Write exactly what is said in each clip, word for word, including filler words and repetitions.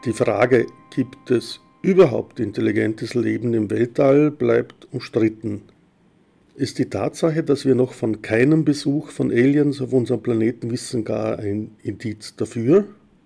Die Frage, gibt es überhaupt intelligentes Leben im Weltall, bleibt umstritten. Ist die Tatsache, dass wir noch von keinem Besuch von Aliens auf unserem Planeten wissen, gar ein Indiz dafür?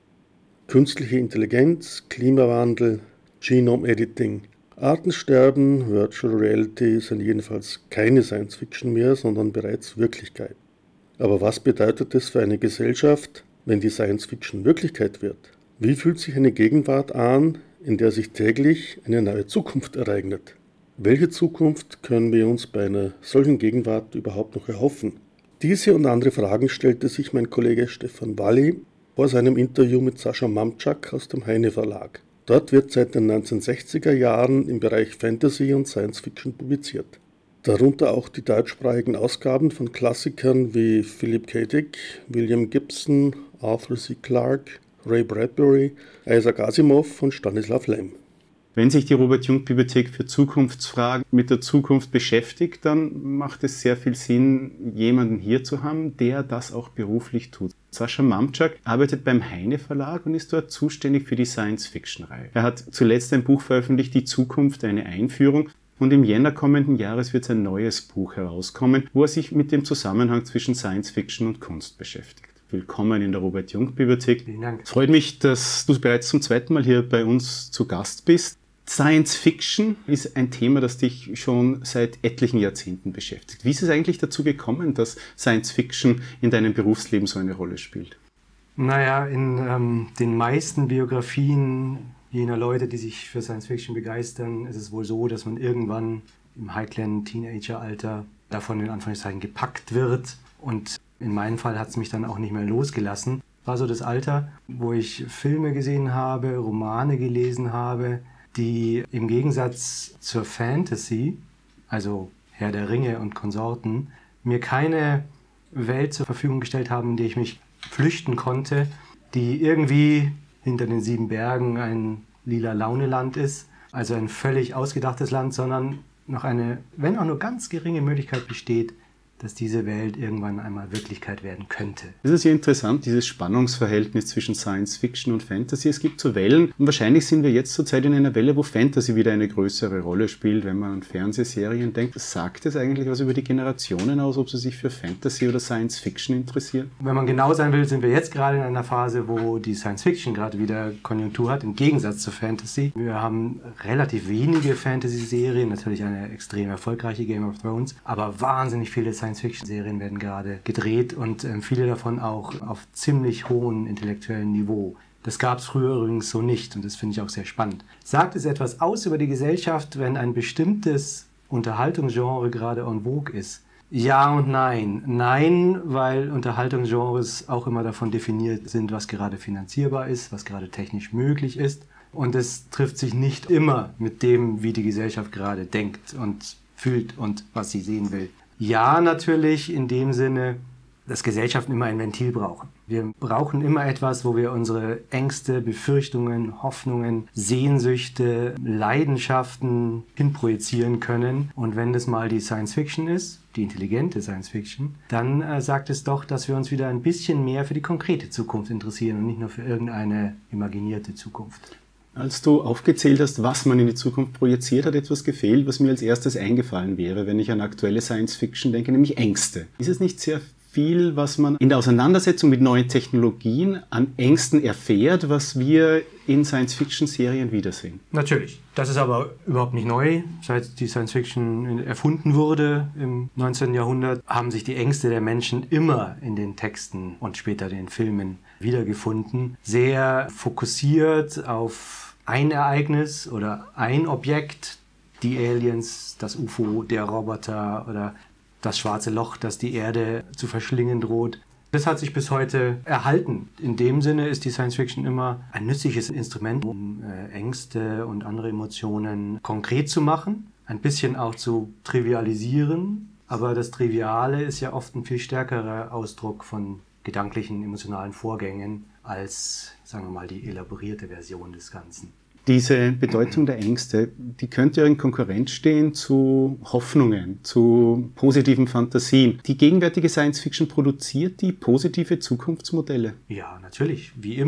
Künstliche Intelligenz, Klimawandel, Genome-Editing, Artensterben, Virtual Reality sind jedenfalls keine Science-Fiction mehr, sondern bereits Wirklichkeit. Aber was bedeutet es für eine Gesellschaft, wenn die Science-Fiction Wirklichkeit wird? Wie fühlt sich eine Gegenwart an, in der sich täglich eine neue Zukunft ereignet? Welche Zukunft können wir uns bei einer solchen Gegenwart überhaupt noch erhoffen? Diese und andere Fragen stellte sich mein Kollege Stefan Walli vor seinem Interview mit Sascha Mamczak aus dem Heine Verlag. Dort wird seit den neunzehnhundertsechziger Jahren im Bereich Fantasy und Science Fiction publiziert. Darunter auch die deutschsprachigen Ausgaben von Klassikern wie Philip K. Dick, William Gibson, Arthur C. Clarke, Ray Bradbury, Isaac Asimov und Stanislaw Lem. Wenn sich die Robert-Jung-Bibliothek für Zukunftsfragen mit der Zukunft beschäftigt, dann macht es sehr viel Sinn, jemanden hier zu haben, der das auch beruflich tut. Sascha Mamczak arbeitet beim Heine Verlag und ist dort zuständig für die Science-Fiction-Reihe. Er hat zuletzt ein Buch veröffentlicht, Die Zukunft, eine Einführung. Und im Jänner kommenden Jahres wird sein neues Buch herauskommen, wo er sich mit dem Zusammenhang zwischen Science-Fiction und Kunst beschäftigt. Willkommen in der Robert-Jung-Bibliothek. Vielen Dank. Es freut mich, dass du bereits zum zweiten Mal hier bei uns zu Gast bist. Science Fiction ist ein Thema, das dich schon seit etlichen Jahrzehnten beschäftigt. Wie ist es eigentlich dazu gekommen, dass Science Fiction in deinem Berufsleben so eine Rolle spielt? Naja, in ähm, den meisten Biografien jener Leute, die sich für Science Fiction begeistern, ist es wohl so, dass man irgendwann im heiklen Teenageralter davon in Anführungszeichen gepackt wird. Und in meinem Fall hat es mich dann auch nicht mehr losgelassen. War so das Alter, wo ich Filme gesehen habe, Romane gelesen habe, die im Gegensatz zur Fantasy, also Herr der Ringe und Konsorten, mir keine Welt zur Verfügung gestellt haben, in der ich mich flüchten konnte, die irgendwie hinter den sieben Bergen ein lila Launeland ist, also ein völlig ausgedachtes Land, sondern noch eine, wenn auch nur ganz geringe Möglichkeit besteht, dass diese Welt irgendwann einmal Wirklichkeit werden könnte. Das ist ja interessant, dieses Spannungsverhältnis zwischen Science Fiction und Fantasy. Es gibt so Wellen und wahrscheinlich sind wir jetzt zurzeit in einer Welle, wo Fantasy wieder eine größere Rolle spielt, wenn man an Fernsehserien denkt. Sagt es eigentlich was über die Generationen aus, ob sie sich für Fantasy oder Science Fiction interessieren? Wenn man genau sein will, sind wir jetzt gerade in einer Phase, wo die Science Fiction gerade wieder Konjunktur hat, im Gegensatz zur Fantasy. Wir haben relativ wenige Fantasy-Serien, natürlich eine extrem erfolgreiche Game of Thrones, aber wahnsinnig viele Science Science-Fiction-Serien werden gerade gedreht und äh, viele davon auch auf ziemlich hohem intellektuellen Niveau. Das gab es früher übrigens so nicht und das finde ich auch sehr spannend. Sagt es etwas aus über die Gesellschaft, wenn ein bestimmtes Unterhaltungsgenre gerade en vogue ist? Ja und nein. Nein, weil Unterhaltungsgenres auch immer davon definiert sind, was gerade finanzierbar ist, was gerade technisch möglich ist. Und es trifft sich nicht immer mit dem, wie die Gesellschaft gerade denkt und fühlt und was sie sehen will. Ja, natürlich in dem Sinne, dass Gesellschaften immer ein Ventil brauchen. Wir brauchen immer etwas, wo wir unsere Ängste, Befürchtungen, Hoffnungen, Sehnsüchte, Leidenschaften hinprojizieren können. Und wenn das mal die Science Fiction ist, die intelligente Science Fiction, dann äh, sagt es doch, dass wir uns wieder ein bisschen mehr für die konkrete Zukunft interessieren und nicht nur für irgendeine imaginierte Zukunft. Als du aufgezählt hast, was man in die Zukunft projiziert, hat etwas gefehlt, was mir als erstes eingefallen wäre, wenn ich an aktuelle Science-Fiction denke, nämlich Ängste. Ist es nicht sehr viel, was man in der Auseinandersetzung mit neuen Technologien an Ängsten erfährt, was wir in Science-Fiction-Serien wiedersehen? Natürlich. Das ist aber überhaupt nicht neu. Seit die Science-Fiction erfunden wurde im neunzehnten Jahrhundert, haben sich die Ängste der Menschen immer in den Texten und später den Filmen wiedergefunden. Sehr fokussiert auf ein Ereignis oder ein Objekt, die Aliens, das U F O, der Roboter oder das schwarze Loch, das die Erde zu verschlingen droht. Das hat sich bis heute erhalten. In dem Sinne ist die Science Fiction immer ein nützliches Instrument, um äh, Ängste und andere Emotionen konkret zu machen, ein bisschen auch zu trivialisieren. Aber das Triviale ist ja oft ein viel stärkerer Ausdruck von gedanklichen, emotionalen Vorgängen als, sagen wir mal, die elaborierte Version des Ganzen. Diese Bedeutung der Ängste, die könnte ja in Konkurrenz stehen zu Hoffnungen, zu positiven Fantasien. Die gegenwärtige Science-Fiction produziert die positive Zukunftsmodelle? Ja, natürlich, wie immer.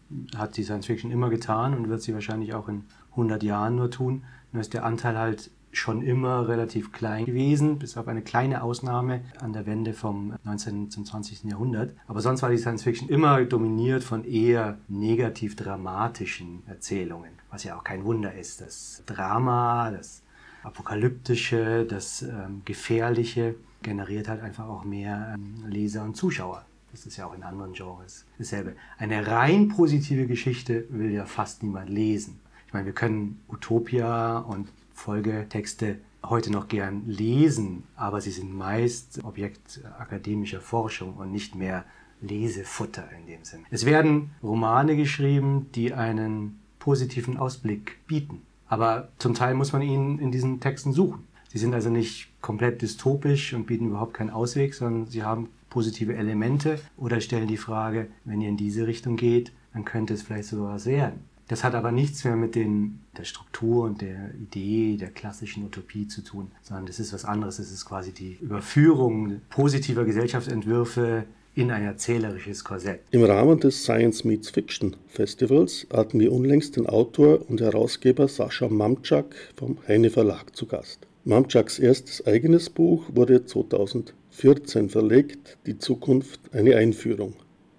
Hat die Science Fiction immer getan und wird sie wahrscheinlich auch in hundert Jahren nur tun. Nur ist der Anteil halt schon immer relativ klein gewesen, bis auf eine kleine Ausnahme an der Wende vom neunzehnten zum zwanzigsten Jahrhundert. Aber sonst war die Science Fiction immer dominiert von eher negativ-dramatischen Erzählungen, was ja auch kein Wunder ist. Das Drama, das Apokalyptische, das ähm, Gefährliche generiert halt einfach auch mehr ähm, Leser und Zuschauer. Das ist ja auch in anderen Genres dasselbe. Eine rein positive Geschichte will ja fast niemand lesen. Ich meine, wir können Utopia und Folgetexte heute noch gern lesen, aber sie sind meist Objekt akademischer Forschung und nicht mehr Lesefutter in dem Sinn. Es werden Romane geschrieben, die einen positiven Ausblick bieten, aber zum Teil muss man ihn in diesen Texten suchen. Sie sind also nicht komplett dystopisch und bieten überhaupt keinen Ausweg, sondern sie haben positive Elemente oder stellen die Frage, wenn ihr in diese Richtung geht, dann könnte es vielleicht sogar was werden. Das hat aber nichts mehr mit den, der Struktur und der Idee der klassischen Utopie zu tun, sondern das ist was anderes. Es ist quasi die Überführung positiver Gesellschaftsentwürfe in ein erzählerisches Korsett. Im Rahmen des Science Meets Fiction Festivals hatten wir unlängst den Autor und Herausgeber Sascha Mamczak vom Heine Verlag zu Gast. Mamczaks erstes eigenes Buch wurde zweitausendvierzehn verlegt, Die Zukunft, eine Einführung.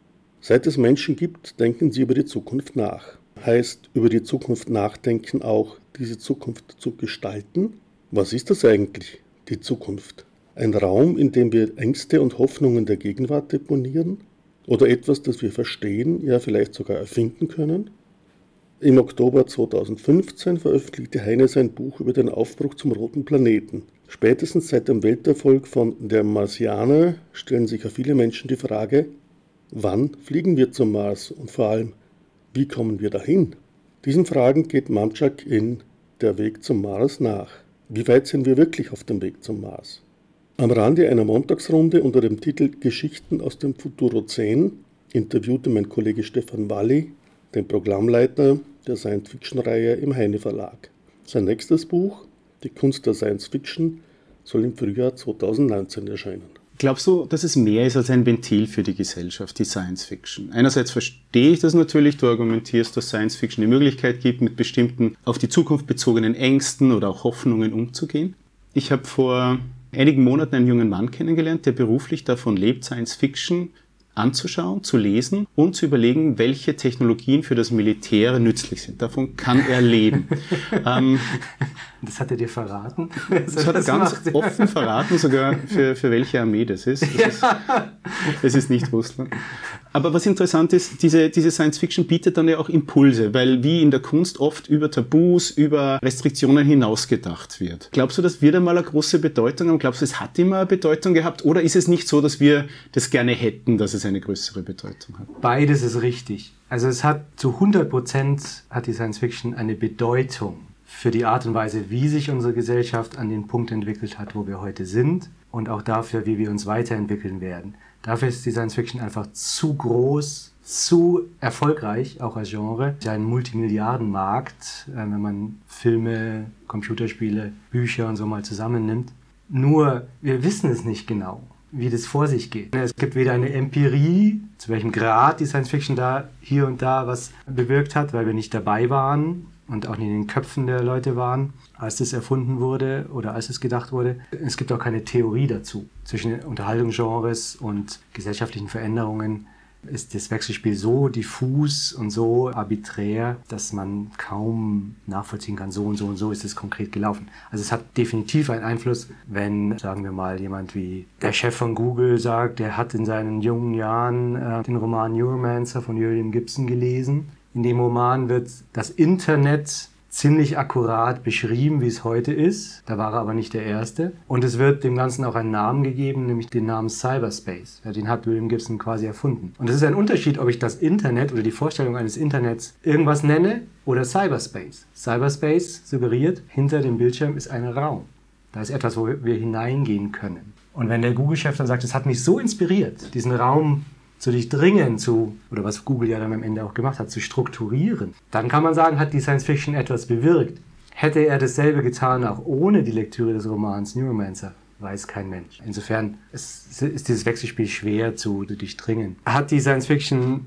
Seit es Menschen gibt, denken sie über die Zukunft nach. Heißt über die Zukunft nachdenken auch, diese Zukunft zu gestalten? Was ist das eigentlich, die Zukunft? Ein Raum, in dem wir Ängste und Hoffnungen der Gegenwart deponieren? Oder etwas, das wir verstehen, ja vielleicht sogar erfinden können? Im Oktober zweitausendfünfzehn veröffentlichte Heine sein Buch über den Aufbruch zum roten Planeten. Spätestens seit dem Welterfolg von Der Marsianer stellen sich ja viele Menschen die Frage, wann fliegen wir zum Mars und vor allem, wie kommen wir dahin? Diesen Fragen geht Mamczak in Der Weg zum Mars nach. Wie weit sind wir wirklich auf dem Weg zum Mars? Am Rande einer Montagsrunde unter dem Titel Geschichten aus dem Futurozän interviewte mein Kollege Stefan Walli den Programmleiter der Science-Fiction-Reihe im Heine Verlag. Sein nächstes Buch, Die Kunst der Science-Fiction, soll im Frühjahr zweitausendneunzehn erscheinen. Glaubst du, dass es mehr ist als ein Ventil für die Gesellschaft, die Science-Fiction? Einerseits verstehe ich das natürlich, du argumentierst, dass Science-Fiction die Möglichkeit gibt, mit bestimmten auf die Zukunft bezogenen Ängsten oder auch Hoffnungen umzugehen. Ich habe vor einigen Monaten einen jungen Mann kennengelernt, der beruflich davon lebt, Science-Fiction anzuschauen, zu lesen und zu überlegen, welche Technologien für das Militär nützlich sind. Davon kann er leben. ähm, das hat er dir verraten? Das hat er ganz macht. offen verraten, sogar für, für welche Armee das ist. Das, ja. ist. das ist nicht Russland. Aber was interessant ist, diese, diese Science-Fiction bietet dann ja auch Impulse, weil wie in der Kunst oft über Tabus, über Restriktionen hinausgedacht wird. Glaubst du, das wird einmal eine große Bedeutung haben? Glaubst du, es hat immer eine Bedeutung gehabt? Oder ist es nicht so, dass wir das gerne hätten, dass es eine größere Bedeutung hat? Beides ist richtig. Also es hat zu hundert Prozent hat die Science-Fiction eine Bedeutung für die Art und Weise, wie sich unsere Gesellschaft an den Punkt entwickelt hat, wo wir heute sind und auch dafür, wie wir uns weiterentwickeln werden. Dafür ist die Science-Fiction einfach zu groß, zu erfolgreich, auch als Genre. Es ist ja ein Multimilliardenmarkt, wenn man Filme, Computerspiele, Bücher und so mal zusammennimmt. Nur, wir wissen es nicht genau, wie das vor sich geht. Es gibt weder eine Empirie, zu welchem Grad die Science-Fiction da hier und da was bewirkt hat, weil wir nicht dabei waren und auch nicht in den Köpfen der Leute waren, als das erfunden wurde oder als es gedacht wurde. Es gibt auch keine Theorie dazu. Zwischen den Unterhaltungsgenres und gesellschaftlichen Veränderungen ist das Wechselspiel so diffus und so arbiträr, dass man kaum nachvollziehen kann, so und so und so ist es konkret gelaufen. Also es hat definitiv einen Einfluss, wenn, sagen wir mal, jemand wie der Chef von Google sagt, der hat in seinen jungen Jahren äh, den Roman Neuromancer von William Gibson gelesen. In dem Roman wird das Internet ziemlich akkurat beschrieben, wie es heute ist. Da war er aber nicht der Erste. Und es wird dem Ganzen auch einen Namen gegeben, nämlich den Namen Cyberspace. Den hat William Gibson quasi erfunden. Und es ist ein Unterschied, ob ich das Internet oder die Vorstellung eines Internets irgendwas nenne oder Cyberspace. Cyberspace suggeriert, hinter dem Bildschirm ist ein Raum. Da ist etwas, wo wir hineingehen können. Und wenn der Google-Chef dann sagt, es hat mich so inspiriert, diesen Raum zu durchdringen, zu, oder was Google ja dann am Ende auch gemacht hat, zu strukturieren, dann kann man sagen, hat die Science-Fiction etwas bewirkt. Hätte er dasselbe getan, auch ohne die Lektüre des Romans Neuromancer, weiß kein Mensch. Insofern ist, ist dieses Wechselspiel schwer zu durchdringen. Hat die Science Fiction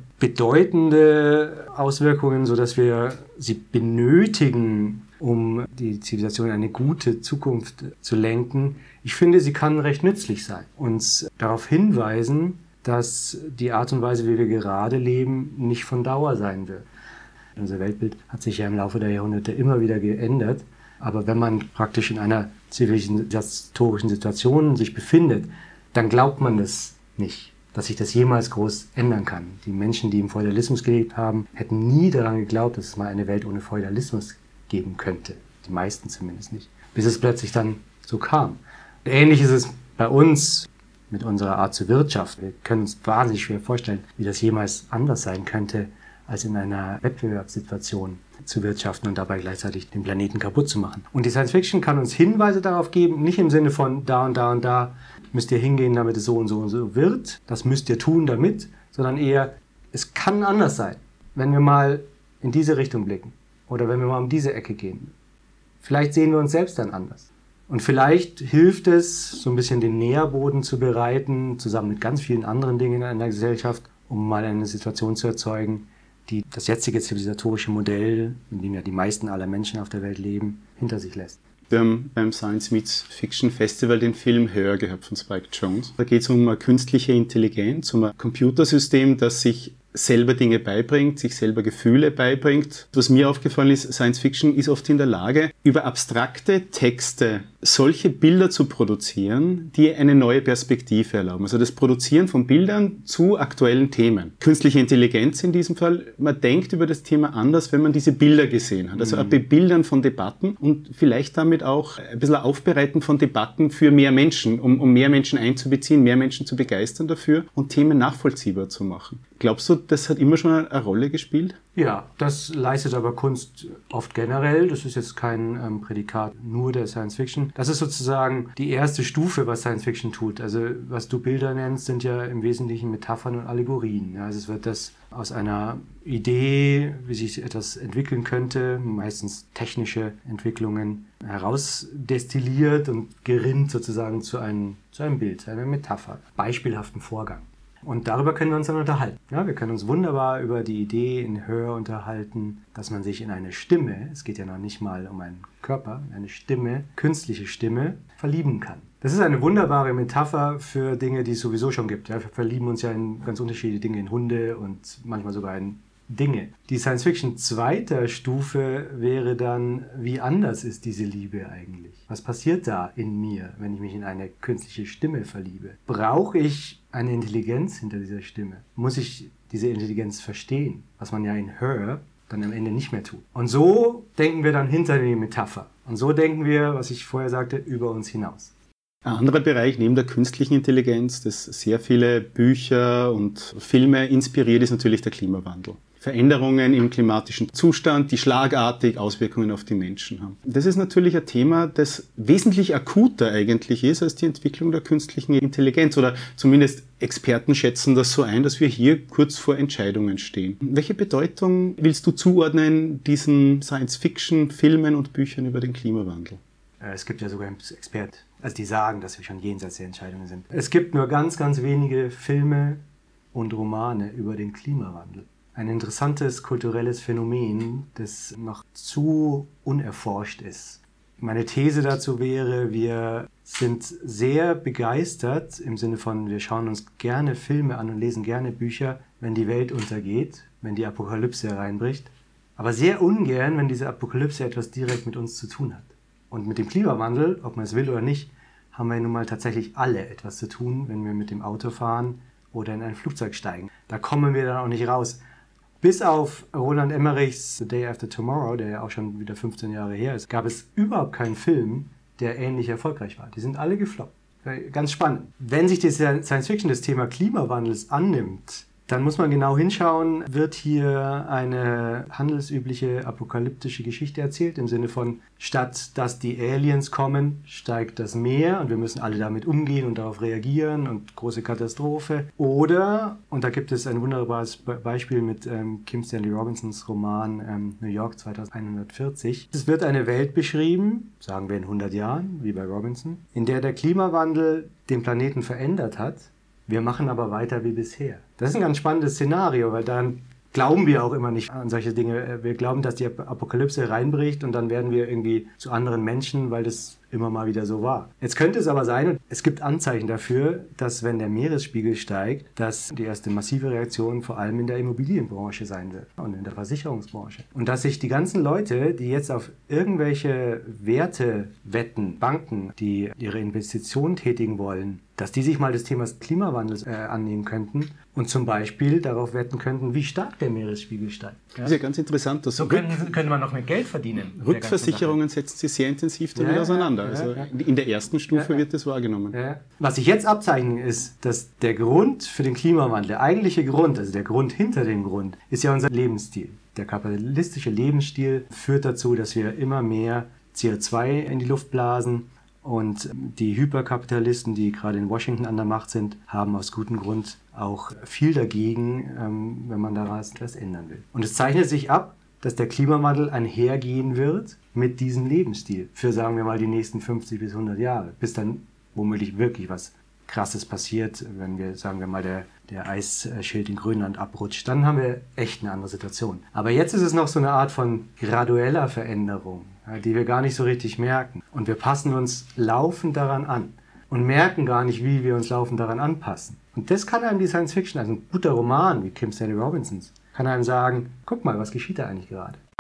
bedeutende Auswirkungen, sodass wir sie benötigen, um die Zivilisation in eine gute Zukunft zu lenken? Ich finde, sie kann recht nützlich sein. Uns darauf hinweisen, dass die Art und Weise, wie wir gerade leben, nicht von Dauer sein wird. Unser Weltbild hat sich ja im Laufe der Jahrhunderte immer wieder geändert. Aber wenn man praktisch in einer zivilisatorischen Situation sich befindet, dann glaubt man das nicht, dass sich das jemals groß ändern kann. Die Menschen, die im Feudalismus gelebt haben, hätten nie daran geglaubt, dass es mal eine Welt ohne Feudalismus geben könnte. Die meisten zumindest nicht. Bis es plötzlich dann so kam. Ähnlich ist es bei uns mit unserer Art zu wirtschaften. Wir können uns wahnsinnig schwer vorstellen, wie das jemals anders sein könnte, als in einer Wettbewerbssituation zu wirtschaften und dabei gleichzeitig den Planeten kaputt zu machen. Und die Science Fiction kann uns Hinweise darauf geben, nicht im Sinne von da und da und da müsst ihr hingehen, damit es so und so und so wird, das müsst ihr tun damit, sondern eher, es kann anders sein, wenn wir mal in diese Richtung blicken oder wenn wir mal um diese Ecke gehen. Vielleicht sehen wir uns selbst dann anders. Und vielleicht hilft es, so ein bisschen den Nährboden zu bereiten, zusammen mit ganz vielen anderen Dingen in einer Gesellschaft, um mal eine Situation zu erzeugen, die das jetzige zivilisatorische Modell, in dem ja die meisten aller Menschen auf der Welt leben, hinter sich lässt. Wir haben beim Science Meets Fiction Festival den Film Her gehabt von Spike Jonze. Da geht es um eine künstliche Intelligenz, um ein Computersystem, das sich selber Dinge beibringt, sich selber Gefühle beibringt. Was mir aufgefallen ist, Science Fiction ist oft in der Lage, über abstrakte Texte solche Bilder zu produzieren, die eine neue Perspektive erlauben. Also das Produzieren von Bildern zu aktuellen Themen. Künstliche Intelligenz in diesem Fall, man denkt über das Thema anders, wenn man diese Bilder gesehen hat. Also ein Bebildern von Debatten und vielleicht damit auch ein bisschen Aufbereiten von Debatten für mehr Menschen, um, um mehr Menschen einzubeziehen, mehr Menschen zu begeistern dafür und Themen nachvollziehbar zu machen. Glaubst du, das hat immer schon eine Rolle gespielt? Ja, das leistet aber Kunst oft generell. Das ist jetzt kein ähm, Prädikat nur der Science Fiction. Das ist sozusagen die erste Stufe, was Science Fiction tut. Also was du Bilder nennst, sind ja im Wesentlichen Metaphern und Allegorien. Ja, also es wird das aus einer Idee, wie sich etwas entwickeln könnte, meistens technische Entwicklungen, herausdestilliert und gerinnt sozusagen zu einem, zu einem Bild, zu einer Metapher, beispielhaften Vorgang. Und darüber können wir uns dann unterhalten. Ja, wir können uns wunderbar über die Idee in Her unterhalten, dass man sich in eine Stimme, es geht ja noch nicht mal um einen Körper, eine Stimme, künstliche Stimme, verlieben kann. Das ist eine wunderbare Metapher für Dinge, die es sowieso schon gibt. Ja, wir verlieben uns ja in ganz unterschiedliche Dinge, in Hunde und manchmal sogar in Dinge. Die Science-Fiction zweiter Stufe wäre dann, wie anders ist diese Liebe eigentlich? Was passiert da in mir, wenn ich mich in eine künstliche Stimme verliebe? Brauche ich eine Intelligenz hinter dieser Stimme? Muss ich diese Intelligenz verstehen? Was man ja in Her dann am Ende nicht mehr tut. Und so denken wir dann hinter die Metapher. Und so denken wir, was ich vorher sagte, über uns hinaus. Ein anderer Bereich neben der künstlichen Intelligenz, das sehr viele Bücher und Filme inspiriert, ist natürlich der Klimawandel. Veränderungen im klimatischen Zustand, die schlagartig Auswirkungen auf die Menschen haben. Das ist natürlich ein Thema, das wesentlich akuter eigentlich ist als die Entwicklung der künstlichen Intelligenz. Oder zumindest Experten schätzen das so ein, dass wir hier kurz vor Entscheidungen stehen. Welche Bedeutung willst du zuordnen diesen Science-Fiction-Filmen und Büchern über den Klimawandel? Es gibt ja sogar Experten, also die sagen, dass wir schon jenseits der Entscheidungen sind. Es gibt nur ganz, ganz wenige Filme und Romane über den Klimawandel. Ein interessantes kulturelles Phänomen, das noch zu unerforscht ist. Meine These dazu wäre, wir sind sehr begeistert, im Sinne von, wir schauen uns gerne Filme an und lesen gerne Bücher, wenn die Welt untergeht, wenn die Apokalypse hereinbricht, aber sehr ungern, wenn diese Apokalypse etwas direkt mit uns zu tun hat. Und mit dem Klimawandel, ob man es will oder nicht, haben wir nun mal tatsächlich alle etwas zu tun, wenn wir mit dem Auto fahren oder in ein Flugzeug steigen. Da kommen wir dann auch nicht raus. Bis auf Roland Emmerichs The Day After Tomorrow, der ja auch schon wieder fünfzehn Jahre her ist, gab es überhaupt keinen Film, der ähnlich erfolgreich war. Die sind alle gefloppt. Ganz spannend. Wenn sich die Science Fiction das Thema Klimawandels annimmt, dann muss man genau hinschauen, wird hier eine handelsübliche apokalyptische Geschichte erzählt, im Sinne von, statt dass die Aliens kommen, steigt das Meer und wir müssen alle damit umgehen und darauf reagieren und große Katastrophe. Oder, und da gibt es ein wunderbares Beispiel mit ähm, Kim Stanley Robinsons Roman ähm, New York zweitausendeinhundertvierzig. Es wird eine Welt beschrieben, sagen wir in hundert Jahren, wie bei Robinson, in der der Klimawandel den Planeten verändert hat. Wir machen aber weiter wie bisher. Das ist ein ganz spannendes Szenario, weil dann glauben wir auch immer nicht an solche Dinge. Wir glauben, dass die Apokalypse reinbricht und dann werden wir irgendwie zu anderen Menschen, weil das immer mal wieder so war. Jetzt könnte es aber sein, und es gibt Anzeichen dafür, dass wenn der Meeresspiegel steigt, dass die erste massive Reaktion vor allem in der Immobilienbranche sein wird und in der Versicherungsbranche. Und dass sich die ganzen Leute, die jetzt auf irgendwelche Werte wetten, Banken, die ihre Investitionen tätigen wollen, dass die sich mal des Themas Klimawandels äh, annehmen könnten und zum Beispiel darauf wetten könnten, wie stark der Meeresspiegel steigt. Ja? Das ist ja ganz interessant. Dass so können, könnte man noch mehr Geld verdienen. Rückversicherungen setzen sie sehr intensiv damit ja, auseinander. Ja, also ja. In der ersten Stufe ja, wird das wahrgenommen. Ja. Was sich jetzt abzeichnet ist, dass der Grund für den Klimawandel, der eigentliche Grund, also der Grund hinter dem Grund, ist ja unser Lebensstil. Der kapitalistische Lebensstil führt dazu, dass wir immer mehr C O zwei in die Luft blasen. Und die Hyperkapitalisten, die gerade in Washington an der Macht sind, haben aus gutem Grund auch viel dagegen, wenn man daran etwas ändern will. Und es zeichnet sich ab, dass der Klimawandel einhergehen wird mit diesem Lebensstil für, sagen wir mal, die nächsten fünfzig bis hundert Jahre, bis dann womöglich wirklich was Krasses passiert, wenn wir, sagen wir mal, der, der Eisschild in Grönland abrutscht, dann haben wir echt eine andere Situation. Aber jetzt ist es noch so eine Art von gradueller Veränderung, die wir gar nicht so richtig merken. Und wir passen uns laufend daran an und merken gar nicht, wie wir uns laufend daran anpassen. Und das kann einem die Science Fiction, also ein guter Roman wie Kim Stanley Robinsons, kann einem sagen, guck mal, was geschieht da eigentlich gerade?